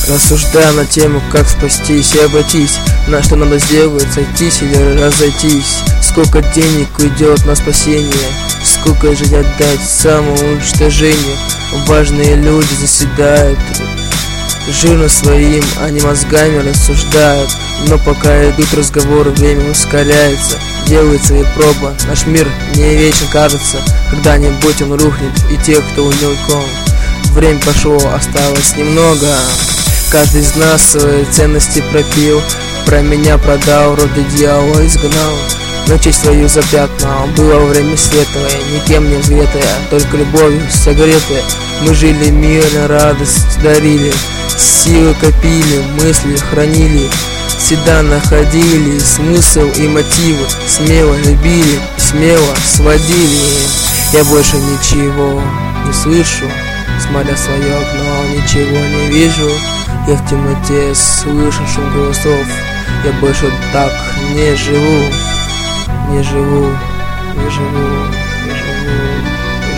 Рассуждая на тему, как спастись и обойтись, на что надо сделать, сойтись или разойтись. Сколько денег уйдет на спасение, сколько же отдать самоуничтожению. Важные люди заседают жирно своим, они мозгами рассуждают. Но пока идут разговоры, время ускоряется, делается и проба. Наш мир не вечен, кажется, когда-нибудь он рухнет, и тех, кто уником. Время пошло, осталось немного. Каждый из нас свои ценности пропил, про меня продал, роды дьявола изгнал. Но честь свою запятнал, было время светлое, никем не взгретое, только любовью согретое. Мы жили мирно, радость дарили, силы копили, мысли хранили, всегда находили смысл и мотивы, смело любили, смело сводили. Я больше ничего не слышу, смотря в свое окно, ничего не вижу. Я в темноте слышу шум голосов, я больше так не живу. Не живу, не живу, не живу, не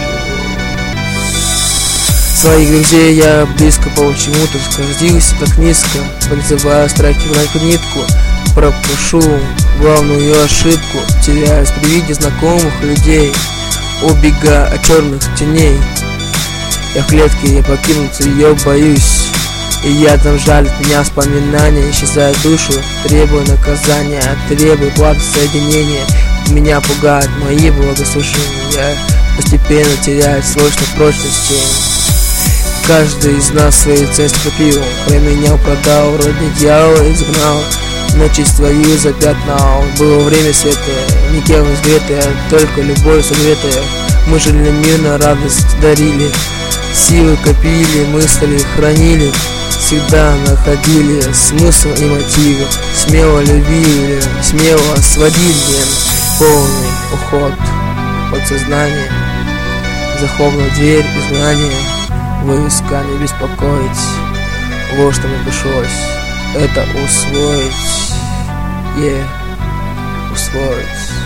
живу. Своих друзей я близко почему-то скользился так низко, призывая страхи в нитку. Пропушу главную ошибку, теряюсь при виде знакомых людей, убегая от черных теней. Я в клетке, я покинуть ее боюсь, и я там жалит меня вспоминания, исчезает душу, требую наказания, требую платы соединения. Меня пугают мои благословения, постепенно теряет свойства прочности. Каждый из нас свои ценности купил, променял, продал, вроде дьявола изгнал, но честь твою запятнал. Было время светлое, никем не сгретое, только любовь согретая. Мы жили мирно, радость дарили, силы копили, мысли хранили, всегда находили смысл и мотивы, смело любили, смело сводили. Полный уход от сознания, захлопнул дверь и знания, войска не беспокоить. Вот что мне пришлось это усвоить, усвоить.